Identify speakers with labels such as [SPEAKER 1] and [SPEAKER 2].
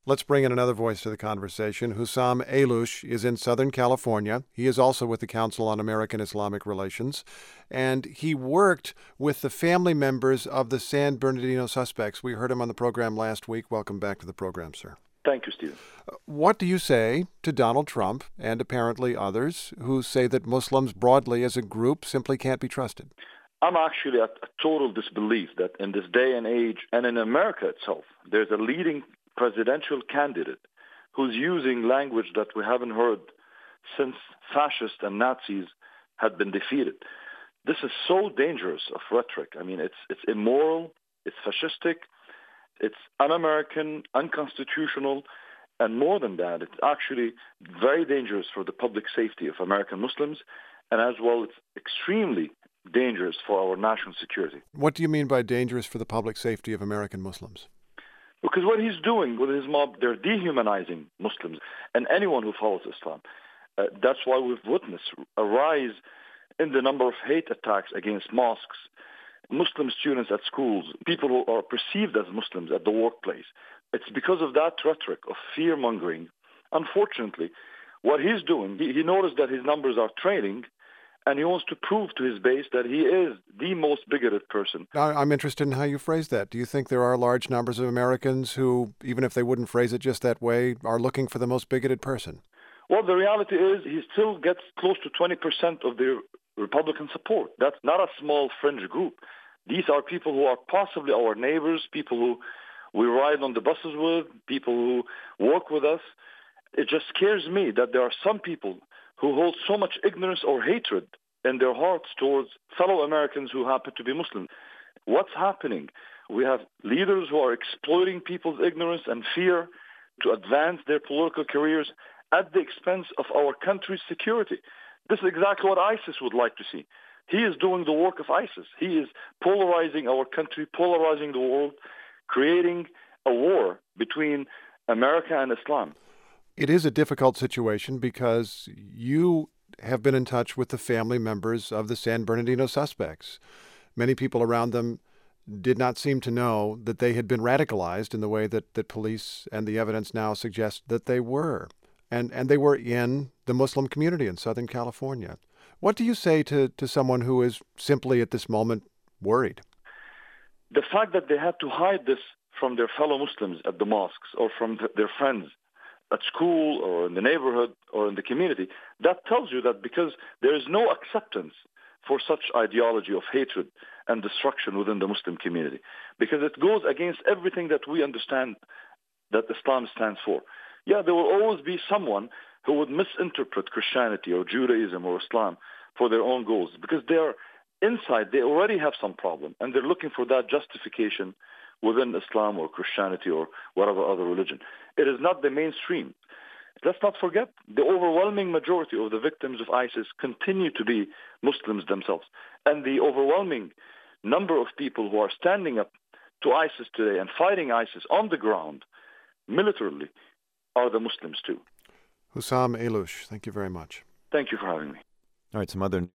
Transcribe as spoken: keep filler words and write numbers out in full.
[SPEAKER 1] Let's bring in another voice to the conversation. Hussam Aylouch is in Southern California. He is also with the Council on American Islamic Relations, and he worked with the family members of the San Bernardino suspects. We heard him on the program last week. Welcome back to the program, sir.
[SPEAKER 2] Thank you, Stephen.
[SPEAKER 1] What do you say to Donald Trump and apparently others who say that Muslims broadly as a group simply can't be trusted?
[SPEAKER 2] I'm actually at a total disbelief that in this day and age, and in America itself, there's a leading presidential candidate who's using language that we haven't heard since fascists and Nazis had been defeated. This is so dangerous of rhetoric. I mean, it's it's immoral, it's fascistic, it's un-American, unconstitutional, and more than that, it's actually very dangerous for the public safety of American Muslims, and as well, it's extremely dangerous for our national security.
[SPEAKER 1] What do you mean by dangerous for the public safety of American Muslims?
[SPEAKER 2] Because what he's doing with his mob, they're dehumanizing Muslims and anyone who follows Islam. Uh, that's why we've witnessed a rise in the number of hate attacks against mosques, Muslim students at schools, people who are perceived as Muslims at the workplace. It's because of that rhetoric of fear-mongering. Unfortunately, what he's doing, he, he noticed that his numbers are trailing, and he wants to prove to his base that he is the most bigoted person.
[SPEAKER 1] I'm interested in how you phrase that. Do you think there are large numbers of Americans who, even if they wouldn't phrase it just that way, are looking for the most bigoted person?
[SPEAKER 2] Well, the reality is he still gets close to twenty percent of the Republican support. That's not a small fringe group. These are people who are possibly our neighbors, people who we ride on the buses with, people who work with us. It just scares me that there are some people who hold so much ignorance or hatred in their hearts towards fellow Americans who happen to be Muslim. What's happening? We have leaders who are exploiting people's ignorance and fear to advance their political careers at the expense of our country's security. This is exactly what ISIS would like to see. He is doing the work of ISIS. He is polarizing our country, polarizing the world, creating a war between America and Islam.
[SPEAKER 1] It is a difficult situation because you have been in touch with the family members of the San Bernardino suspects. Many people around them did not seem to know that they had been radicalized in the way that, that police and the evidence now suggest that they were. And and they were in the Muslim community in Southern California. What do you say to, to someone who is simply at this moment worried?
[SPEAKER 2] The fact that they had to hide this from their fellow Muslims at the mosques or from th- their friends at school or in the neighborhood or in the community, that tells you that because there is no acceptance for such ideology of hatred and destruction within the Muslim community, because it goes against everything that we understand that Islam stands for. Yeah, there will always be someone who would misinterpret Christianity or Judaism or Islam for their own goals, because they are inside, they already have some problem, and they're looking for that justification within Islam or Christianity or whatever other religion. It is not the mainstream. Let's not forget, the overwhelming majority of the victims of ISIS continue to be Muslims themselves. And the overwhelming number of people who are standing up to ISIS today and fighting ISIS on the ground, militarily, are the Muslims too.
[SPEAKER 1] Hussam Aylouch, thank you very much.
[SPEAKER 2] Thank you for having me.
[SPEAKER 3] All right, some other